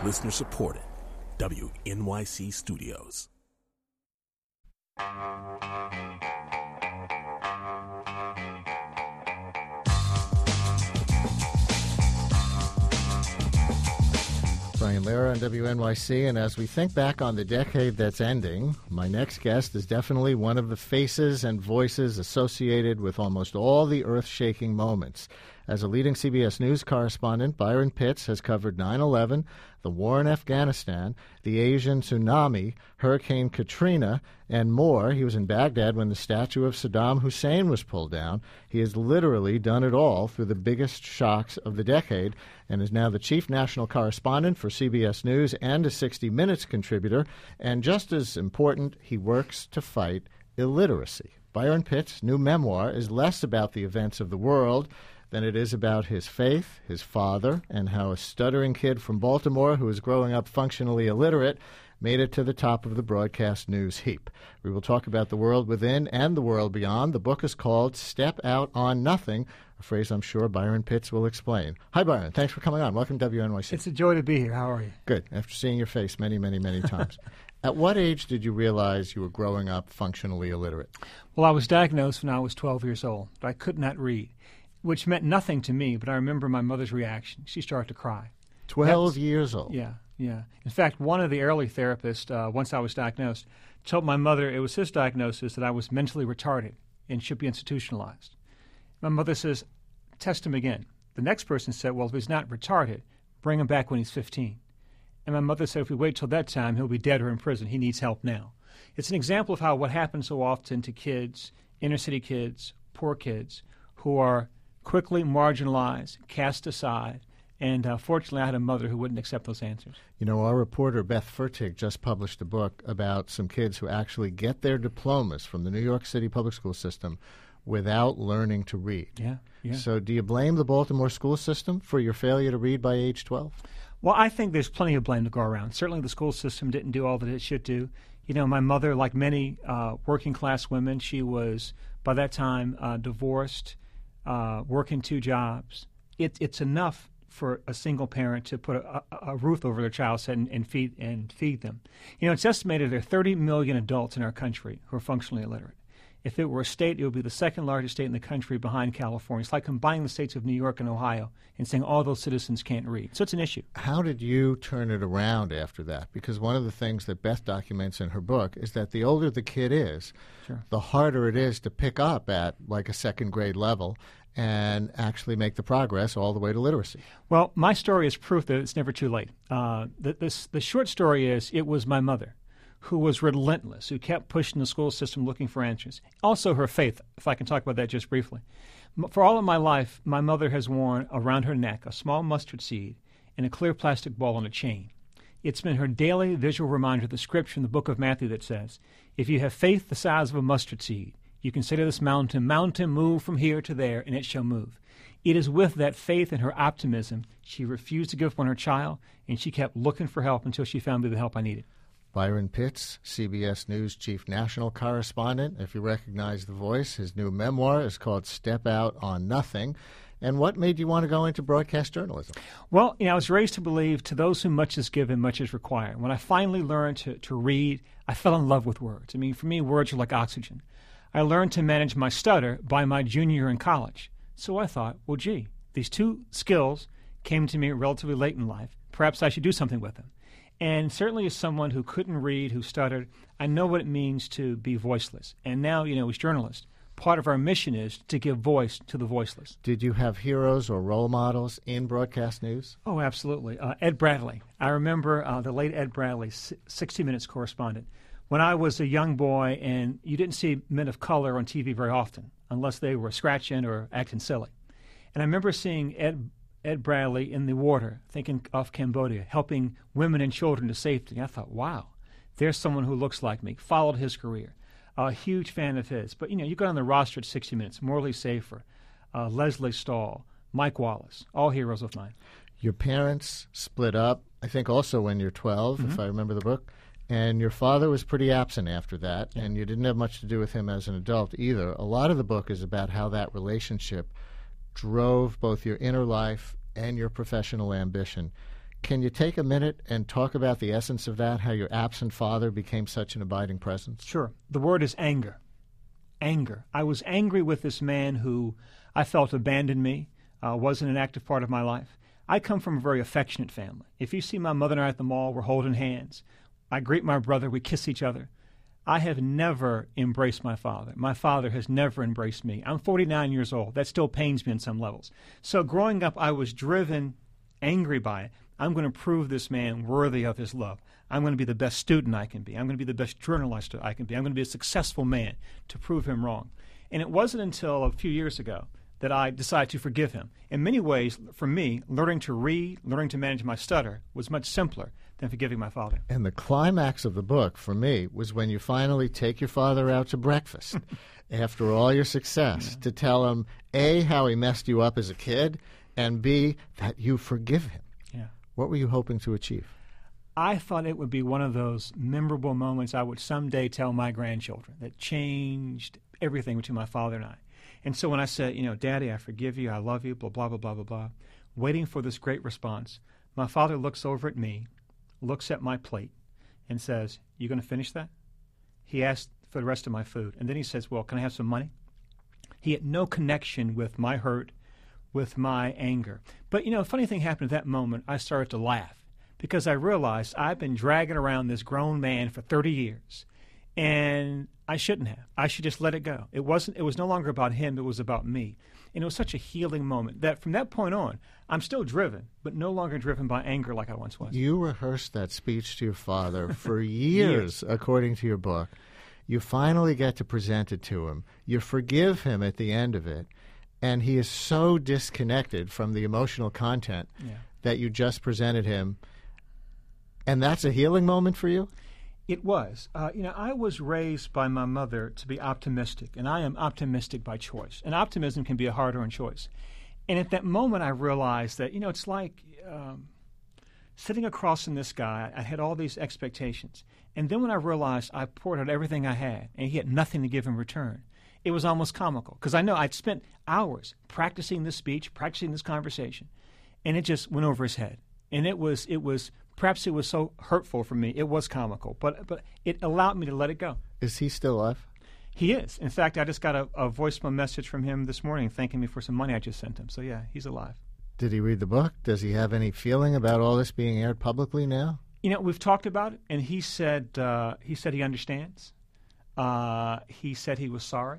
Listener supported. WNYC Studios. Brian Lehrer on WNYC, and as we think back on the decade that's ending, my next guest is definitely one of the faces and voices associated with almost all the earth-shaking moments. As a leading CBS News correspondent, Byron Pitts has covered 9/11, the war in Afghanistan, the Asian tsunami, Hurricane Katrina, and more. He was in Baghdad when the statue of Saddam Hussein was pulled down. He has literally done it all through the biggest shocks of the decade and is now the chief national correspondent for CBS News and a 60 Minutes contributor. And just as important, he works to fight illiteracy. Byron Pitts' new memoir is less about the events of the world than it is about his faith, his father, and how a stuttering kid from Baltimore who was growing up functionally illiterate made it to the top of the broadcast news heap. We will talk about the world within and the world beyond. The book is called Step Out on Nothing, a phrase I'm sure Byron Pitts will explain. Hi, Byron. Thanks for coming on. Welcome to WNYC. It's a joy to be here. How are you? Good. After seeing your face many, many, many times. At what age did you realize you were growing up functionally illiterate? Well, I was diagnosed when I was 12 years old. I could not read, which meant nothing to me, but I remember my mother's reaction. She started to cry. 12 years old? Yeah. In fact, one of the early therapists, once I was diagnosed, told my mother it was his diagnosis that I was mentally retarded and should be institutionalized. My mother says, test him again. The next person said, well, if he's not retarded, bring him back when he's 15. And my mother said, if we wait till that time, he'll be dead or in prison. He needs help now. It's an example of how what happens so often to kids, inner city kids, poor kids, who are quickly marginalized, cast aside, and fortunately I had a mother who wouldn't accept those answers. You know, our reporter Beth Fertig just published a book about some kids who actually get their diplomas from the New York City public school system without learning to read. Yeah. So do you blame the Baltimore school system for your failure to read by age 12? Well, I think there's plenty of blame to go around. Certainly the school system didn't do all that it should do. You know, my mother, like many working-class women, she was, by that time, divorced, working 2 jobs. It's enough for a single parent to put a roof over their child's head and feed them. You know, it's estimated there are 30 million adults in our country who are functionally illiterate. If it were a state, it would be the second largest state in the country behind California. It's like combining the states of New York and Ohio and saying all those citizens can't read. So it's an issue. How did you turn it around after that? Because one of the things that Beth documents in her book is that the older the kid is, the harder it is to pick up at like a second grade level and actually make the progress all the way to literacy. Well, my story is proof that it's never too late. The short story is it was my mother who was relentless, who kept pushing the school system looking for answers. Also her faith, if I can talk about that just briefly. For all of my life, my mother has worn around her neck a small mustard seed and a clear plastic ball on a chain. It's been her daily visual reminder of the scripture in the book of Matthew that says, if you have faith the size of a mustard seed, you can say to this mountain, move from here to there, and it shall move. It is with that faith and her optimism she refused to give up on her child, and she kept looking for help until she found me the help I needed. Byron Pitts, CBS News chief national correspondent. If you recognize the voice, his new memoir is called Step Out on Nothing. And what made you want to go into broadcast journalism? Well, I was raised to believe to those whom much is given, much is required. When I finally learned to read, I fell in love with words. I mean, for me, words are like oxygen. I learned to manage my stutter by my junior year in college. So I thought, well, gee, these 2 skills came to me relatively late in life. Perhaps I should do something with them. And certainly as someone who couldn't read, who stuttered, I know what it means to be voiceless. And now, as journalists, part of our mission is to give voice to the voiceless. Did you have heroes or role models in broadcast news? Oh, absolutely. Ed Bradley. I remember the late Ed Bradley, 60 Minutes correspondent. When I was a young boy, and you didn't see men of color on TV very often, unless they were scratching or acting silly. And I remember seeing Ed Bradley in the water, thinking of Cambodia, helping women and children to safety. I thought, wow, there's someone who looks like me. Followed his career. A huge fan of his. But, you got on the roster at 60 Minutes, Morley Safer, Leslie Stahl, Mike Wallace, all heroes of mine. Your parents split up, I think also when you're 12, if I remember the book. And your father was pretty absent after that, and you didn't have much to do with him as an adult either. A lot of the book is about how that relationship drove both your inner life and your professional ambition. Can you take a minute and talk about the essence of that, how your absent father became such an abiding presence? Sure. The word is anger. Anger. I was angry with this man who I felt abandoned me, wasn't an active part of my life. I come from a very affectionate family. If you see my mother and I at the mall, we're holding hands. I greet my brother. We kiss each other. I have never embraced my father. My father has never embraced me. I'm 49 years old. That still pains me on some levels. So growing up, I was driven, angry by it. I'm going to prove this man worthy of his love. I'm going to be the best student I can be. I'm going to be the best journalist I can be. I'm going to be a successful man to prove him wrong. And it wasn't until a few years ago that I decided to forgive him. In many ways, for me, learning to read, learning to manage my stutter was much simpler than forgiving my father. And the climax of the book, for me, was when you finally take your father out to breakfast after all your success to tell him, A, how he messed you up as a kid, and B, that you forgive him. Yeah. What were you hoping to achieve? I thought it would be one of those memorable moments I would someday tell my grandchildren that changed everything between my father and I. And so when I said, Daddy, I forgive you, I love you, blah, blah, blah, blah, blah, blah, waiting for this great response, my father looks over at me, looks at my plate, and says, "You going to finish that?" He asked for the rest of my food. And then he says, "Well, can I have some money?" He had no connection with my hurt, with my anger. But, a funny thing happened at that moment. I started to laugh because I realized I've been dragging around this grown man for 30 years. And I shouldn't have. I should just let it go. It was no longer about him. It was about me. And it was such a healing moment that from that point on, I'm still driven, but no longer driven by anger like I once was. You rehearsed that speech to your father for years, according to your book. You finally get to present it to him. You forgive him at the end of it. And he is so disconnected from the emotional content that you just presented him. And that's a healing moment for you? It was. I was raised by my mother to be optimistic, and I am optimistic by choice. And optimism can be a hard-earned choice. And at that moment, I realized that, it's like sitting across from this guy. I had all these expectations. And then when I realized I poured out everything I had, and he had nothing to give in return, it was almost comical. Because I know I'd spent hours practicing this speech, practicing this conversation, and it just went over his head. And it was perhaps it was so hurtful for me. It was comical, but it allowed me to let it go. Is he still alive? He is. In fact, I just got a voicemail message from him this morning thanking me for some money I just sent him. So, yeah, he's alive. Did he read the book? Does he have any feeling about all this being aired publicly now? We've talked about it, and he said he understands. He said he was sorry.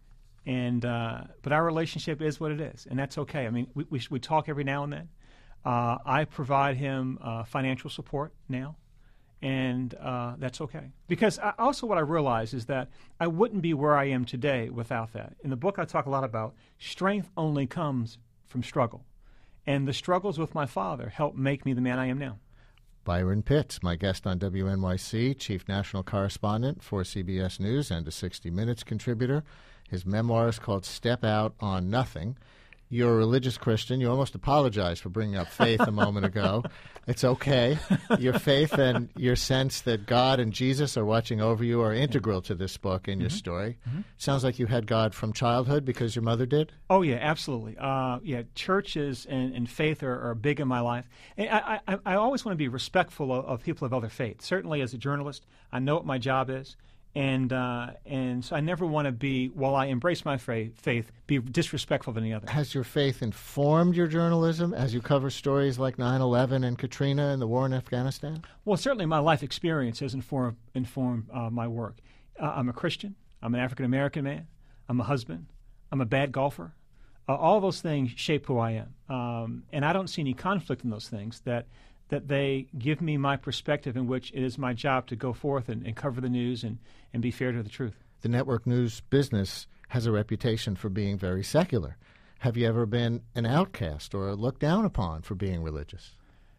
And but our relationship is what it is, and that's okay. I mean, we talk every now and then. I provide him financial support now, and that's okay. Because what I realize is that I wouldn't be where I am today without that. In the book, I talk a lot about strength only comes from struggle, and the struggles with my father helped make me the man I am now. Byron Pitts, my guest on WNYC, chief national correspondent for CBS News and a 60 Minutes contributor. His memoir is called Step Out on Nothing. You're a religious Christian. You almost apologized for bringing up faith a moment ago. It's okay. Your faith and your sense that God and Jesus are watching over you are integral to this book and your story. Mm-hmm. Sounds like you had God from childhood because your mother did? Oh, yeah, absolutely. Churches and faith are big in my life. And I always want to be respectful of people of other faiths. Certainly as a journalist, I know what my job is. And so I never want to be, while I embrace my faith, be disrespectful of any other. Has your faith informed your journalism as you cover stories like 9/11 and Katrina and the war in Afghanistan? Well, certainly my life experience has informed my work. I'm a Christian. I'm an African-American man. I'm a husband. I'm a bad golfer. All those things shape who I am. And I don't see any conflict in those things that they give me my perspective in which it is my job to go forth and cover the news and be fair to the truth. The network news business has a reputation for being very secular. Have you ever been an outcast or looked down upon for being religious?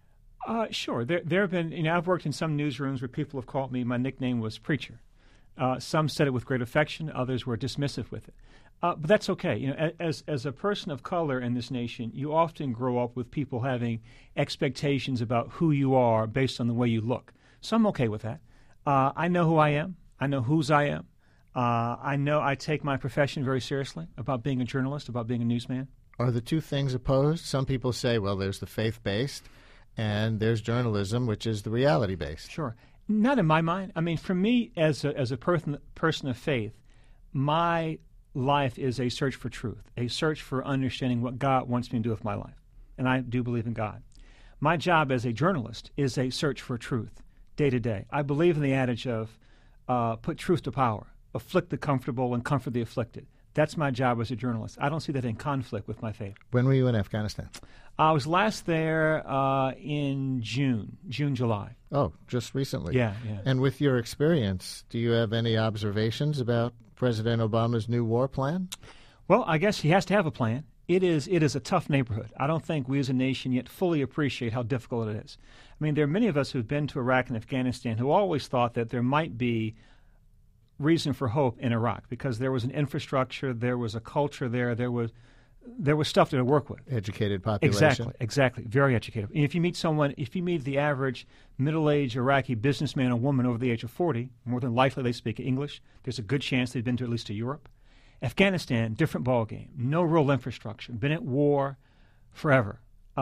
Sure. There have been, I've worked in some newsrooms where people have called me, my nickname was Preacher. Some said it with great affection. Others were dismissive with it. But that's okay. As a person of color in this nation, you often grow up with people having expectations about who you are based on the way you look. So I'm okay with that. I know who I am. I know whose I am. I know I take my profession very seriously about being a journalist, about being a newsman. Are the two things opposed? Some people say, well, there's the faith-based, and there's journalism, which is the reality-based. Sure. Not in my mind. I mean, for me, as a person of faith, my life is a search for truth, a search for understanding what God wants me to do with my life. And I do believe in God. My job as a journalist is a search for truth day to day. I believe in the adage of put truth to power, afflict the comfortable and comfort the afflicted. That's my job as a journalist. I don't see that in conflict with my faith. When were you in Afghanistan? I was last there in June, July. Oh, just recently. Yeah. And with your experience, do you have any observations about President Obama's new war plan? Well, I guess he has to have a plan. It is a tough neighborhood. I don't think we as a nation yet fully appreciate how difficult it is. I mean, there are many of us who've been to Iraq and Afghanistan who always thought that there might be reason for hope in Iraq because there was an infrastructure, there was a culture there was stuff to work with. Educated population. Exactly. Very educated. And if you meet the average middle-aged Iraqi businessman or woman over the age of 40, more than likely they speak English. There's a good chance they've been to at least to Europe. Afghanistan, different ballgame. No real infrastructure. Been at war forever.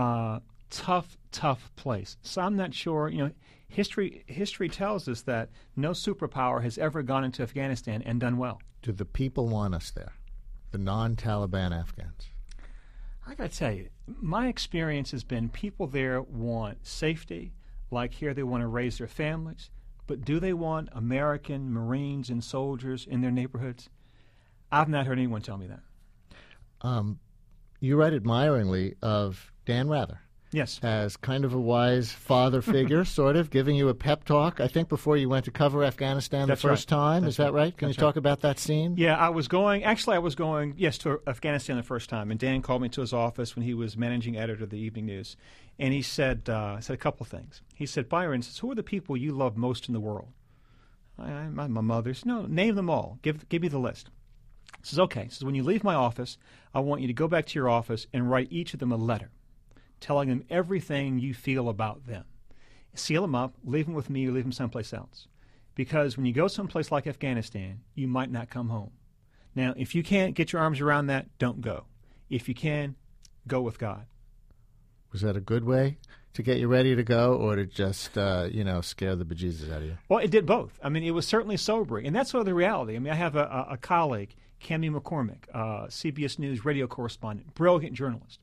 Tough place. So I'm not sure. History tells us that no superpower has ever gone into Afghanistan and done well. Do the people want us there? The non-Taliban Afghans? I got to tell you, my experience has been people there want safety. Like here, they want to raise their families. But do they want American Marines and soldiers in their neighborhoods? I've not heard anyone tell me that. You write admiringly of Dan Rather. Yes. As kind of a wise father figure, sort of, giving you a pep talk, I think, before you went to cover Afghanistan the first time. Is that right? Can you talk about that scene? Yeah, I was going, yes, to Afghanistan the first time. And Dan called me to his office when he was managing editor of the Evening News. And he said a couple of things. He said, Byron, who are the people you love most in the world? My mother's. No, name them all. Give me the list. He says, okay. He says, when you leave my office, I want you to go back to your office and write each of them a letter, telling them everything you feel about them. Seal them up, leave them with me, or leave them someplace else. Because when you go someplace like Afghanistan, you might not come home. Now, if you can't get your arms around that, don't go. If you can, go with God. Was that a good way to get you ready to go, or to just, scare the bejesus out of you? Well, it did both. I mean, it was certainly sobering, and that's sort of the reality. I mean, I have a colleague, Cami McCormick, CBS News radio correspondent, brilliant journalist.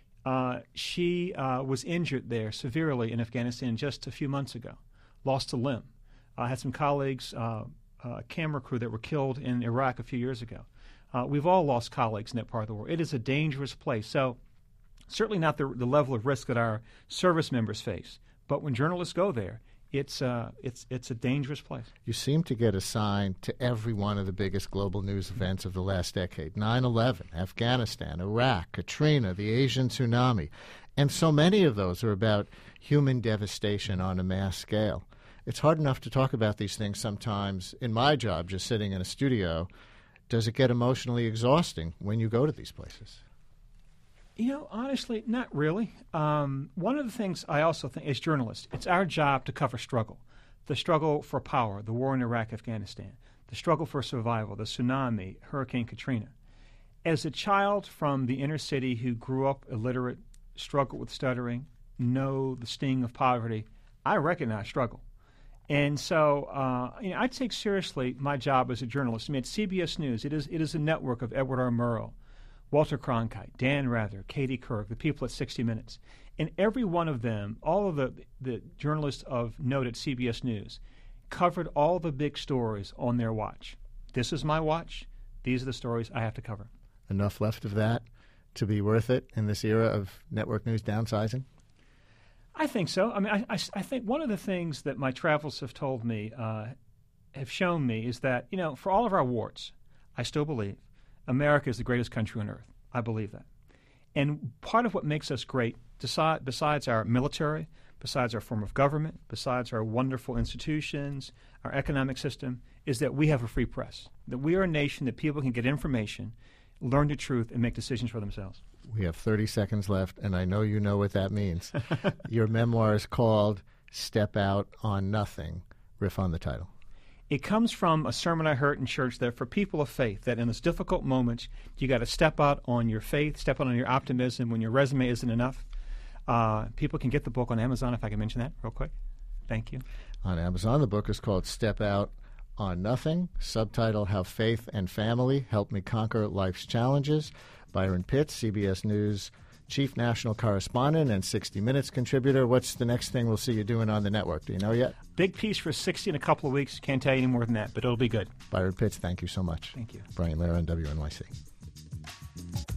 She was injured there severely in Afghanistan just a few months ago, lost a limb. I had some colleagues, camera crew that were killed in Iraq a few years ago. We've all lost colleagues in that part of the world. It is a dangerous place. So certainly not the level of risk that our service members face. But when journalists go there, it's a dangerous place. You seem to get assigned to every one of the biggest global news events of the last decade. 9/11, Afghanistan, Iraq, Katrina, the Asian tsunami. And so many of those are about human devastation on a mass scale. It's hard enough to talk about these things sometimes in my job, just sitting in a studio. Does it get emotionally exhausting when you go to these places? Honestly, not really. One of the things I also think as journalists, it's our job to cover struggle. The struggle for power, the war in Iraq, Afghanistan, the struggle for survival, the tsunami, Hurricane Katrina. As a child from the inner city who grew up illiterate, struggled with stuttering, know the sting of poverty, I recognize struggle. And so I take seriously my job as a journalist. I mean, at CBS News, it is a network of Edward R. Murrow, Walter Cronkite, Dan Rather, Katie Couric, the people at 60 Minutes. And every one of them, all of the journalists of note at CBS News, covered all the big stories on their watch. This is my watch. These are the stories I have to cover. Enough left of that to be worth it in this era of network news downsizing? I think so. I mean, I think one of the things that my travels have told me, have shown me, is that, for all of our warts, I still believe America is the greatest country on earth. I believe that. And part of what makes us great, besides our military, besides our form of government, besides our wonderful institutions, our economic system, is that we have a free press, that we are a nation that people can get information, learn the truth, and make decisions for themselves. We have 30 seconds left, and I know you know what that means. Your memoir is called Step Out on Nothing. Riff on the title. It comes from a sermon I heard in church that for people of faith, that in those difficult moments, you got to step out on your faith, step out on your optimism when your resume isn't enough. People can get the book on Amazon, if I can mention that real quick. Thank you. On Amazon, the book is called Step Out on Nothing, subtitle How Faith and Family Helped Me Conquer Life's Challenges. Byron Pitts, CBS News Chief National Correspondent and 60 Minutes contributor. What's the next thing we'll see you doing on the network? Do you know yet? Big piece for 60 in a couple of weeks. Can't tell you any more than that, but it'll be good. Byron Pitts, thank you so much. Thank you. Brian Lehrer on WNYC.